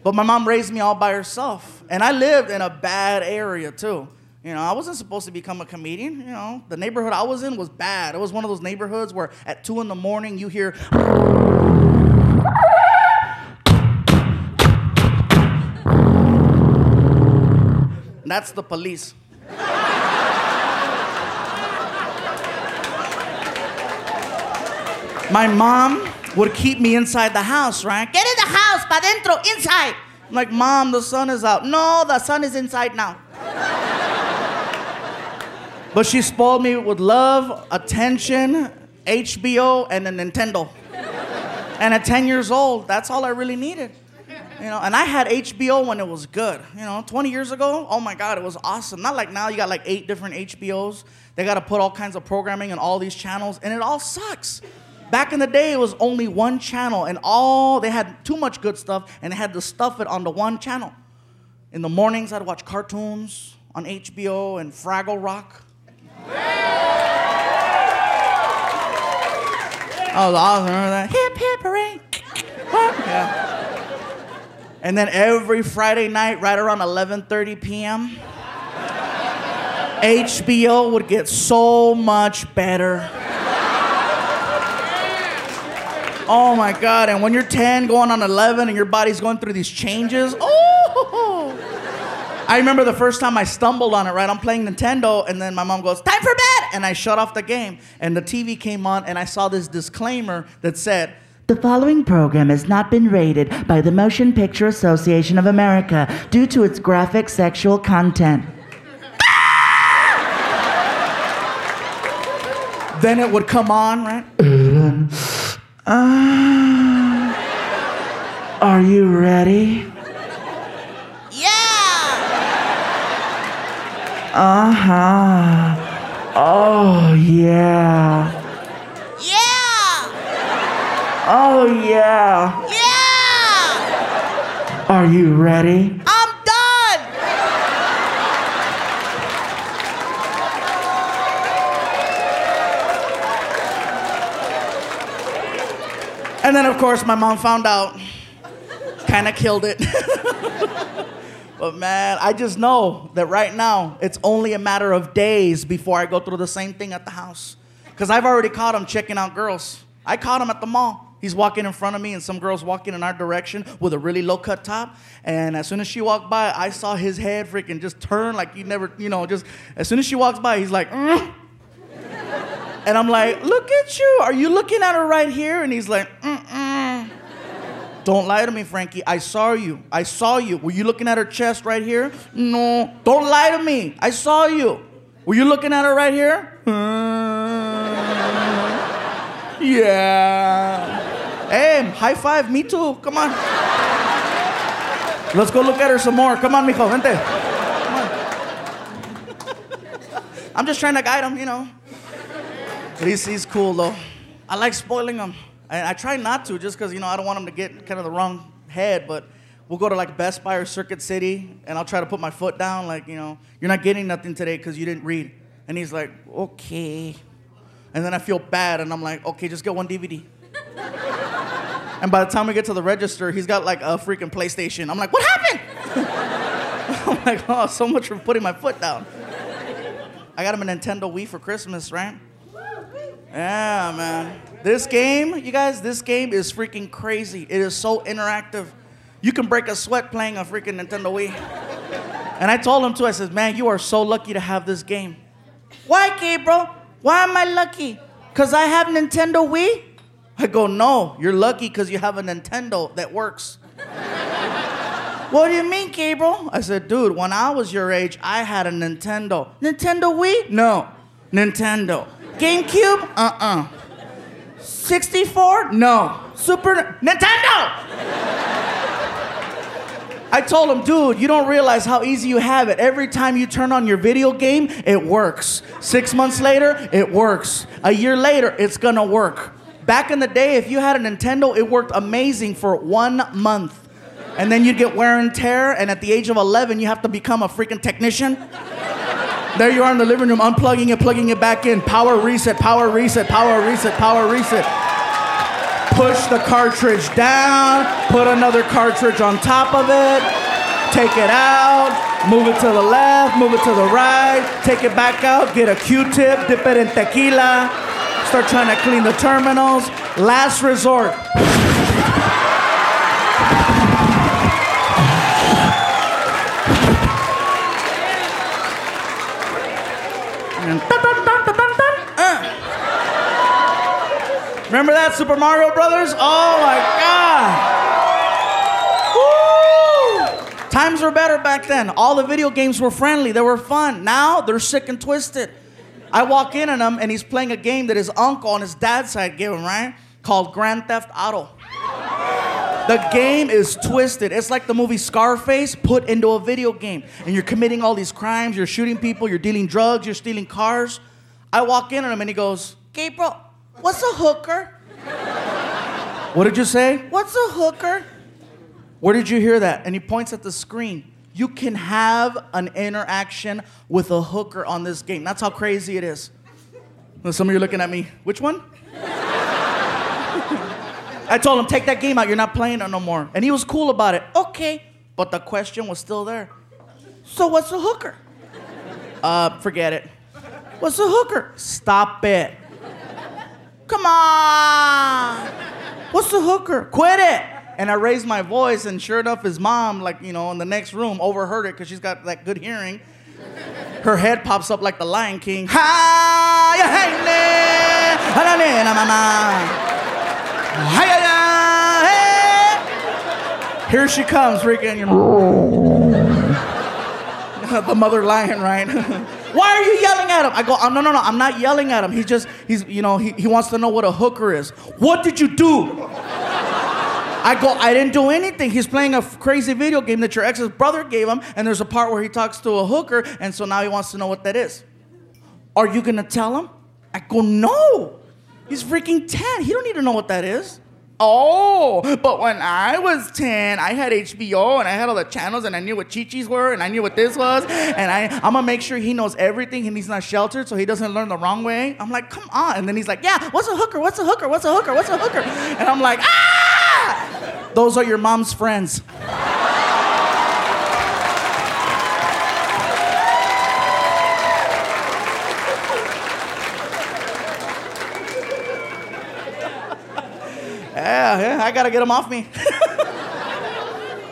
But my mom raised me all by herself. And I lived in a bad area, too. You know, I wasn't supposed to become a comedian. You know, the neighborhood I was in was bad. It was one of those neighborhoods where at 2 in the morning you hear... That's the police. My mom would keep me inside the house, right? Get in the house, pa dentro, inside. I'm like, Mom, the sun is out. No, the sun is inside now. But she spoiled me with love, attention, HBO, and a Nintendo. And at 10 years old, that's all I really needed. You know, and I had HBO when it was good. You know, 20 years ago, oh my God, it was awesome. Not like now, you got like 8 different HBOs. They got to put all kinds of programming on all these channels, and it all sucks. Back in the day, it was only one channel, and they had too much good stuff, and they had to stuff it onto one channel. In the mornings, I'd watch cartoons on HBO and Fraggle Rock. Oh, awesome. Remember that? Hip, hip, hooray. Yeah. And then every Friday night, right around 11:30 p.m., HBO would get so much better. Oh my God, and when you're 10 going on 11 and your body's going through these changes, I remember the first time I stumbled on it, right? I'm playing Nintendo, and then my mom goes, time for bed! And I shut off the game, and the TV came on, and I saw this disclaimer that said, the following program has not been rated by the Motion Picture Association of America due to its graphic sexual content. Then it would come on, right? Are you ready? Yeah! Uh-huh. Oh, yeah. Yeah! Oh, yeah. Yeah! Are you ready? I'm done! And then, of course, my mom found out. Kind of killed it. But, man, I just know that right now, it's only a matter of days before I go through the same thing at the house. Because I've already caught him checking out girls. I caught him at the mall. He's walking in front of me, and some girl's walking in our direction with a really low-cut top. And as soon as she walked by, I saw his head freaking just turn like you never, just as soon as she walks by, he's like, And I'm like, look at you. Are you looking at her right here? And he's like, Don't lie to me, Frankie. I saw you. I saw you. Were you looking at her chest right here? No. Don't lie to me. I saw you. Were you looking at her right here? Yeah. Hey, high five. Me too. Come on. Let's go look at her some more. Come on, mijo. Vente. Come on. I'm just trying to guide him, But he's cool, though. I like spoiling him. And I try not to, just because, I don't want him to get kind of the wrong head, but we'll go to, like, Best Buy or Circuit City, and I'll try to put my foot down, like, you're not getting nothing today because you didn't read. And he's like, okay. And then I feel bad, and I'm like, okay, just get one DVD. And by the time we get to the register, he's got, like, a freaking PlayStation. I'm like, what happened? I'm like, oh, so much for putting my foot down. I got him a Nintendo Wii for Christmas, right? Yeah, man. This game, you guys, this game is freaking crazy. It is so interactive. You can break a sweat playing a freaking Nintendo Wii. And I told him, too, I said, man, you are so lucky to have this game. Why, Gabriel? Why am I lucky? Because I have Nintendo Wii? I go, no, you're lucky because you have a Nintendo that works. What do you mean, Gabriel? I said, dude, when I was your age, I had a Nintendo. Nintendo Wii? No. Nintendo. GameCube? 64? No. Nintendo! I told him, dude, you don't realize how easy you have it. Every time you turn on your video game, it works. 6 months later, it works. A year later, it's gonna work. Back in the day, if you had a Nintendo, it worked amazing for 1 month. And then you'd get wear and tear, and at the age of 11, you have to become a freaking technician. There you are in the living room, unplugging it, plugging it back in. Power reset, power reset, power reset, power reset. push the cartridge down, put another cartridge on top of it, take it out, move it to the left, move it to the right, take it back out, get a Q-tip, dip it in tequila, start trying to clean the terminals. Last resort. Remember that, Super Mario Brothers? Oh my God. Woo! Times were better back then. All the video games were friendly. They were fun. Now they're sick and twisted. I walk in on him and he's playing a game that his uncle on his dad's side gave him, right? Called Grand Theft Auto. The game is twisted. It's like the movie Scarface put into a video game. And you're committing all these crimes. You're shooting people. You're dealing drugs. You're stealing cars. I walk in on him and he goes, Gabriel, what's a hooker? What did you say? What's a hooker? Where did you hear that? And he points at the screen. You can have an interaction with a hooker on this game. That's how crazy it is. Well, some of you are looking at me. Which one? I told him, take that game out. You're not playing it no more. And he was cool about it. Okay. But the question was still there. So what's a hooker? Forget it. What's a hooker? Stop it. Come on. What's a hooker? Quit it. And I raised my voice, and sure enough, his mom, like, you know, in the next room, overheard it because she's got that good hearing. Her head pops up like the Lion King. Here she comes, freaking, you know. The mother lion, right? Why are you yelling at him? I go, oh, no, I'm not yelling at him. He's you know, he wants to know what a hooker is. What did you do? I go, I didn't do anything. He's playing a crazy video game that your ex's brother gave him, and there's a part where he talks to a hooker, and so now he wants to know what that is. Are you gonna tell him? I go, no. He's freaking 10. He don't need to know what that is. Oh, but when I was 10, I had HBO, and I had all the channels, and I knew what Chi-Chis were, and I knew what this was, and I'm gonna make sure he knows everything, and he's not sheltered, so he doesn't learn the wrong way. I'm like, come on. And then he's like, yeah, what's a hooker? What's a hooker? What's a hooker? What's a hooker? And I'm like, ah! Those are your mom's friends. Yeah, I gotta get them off me.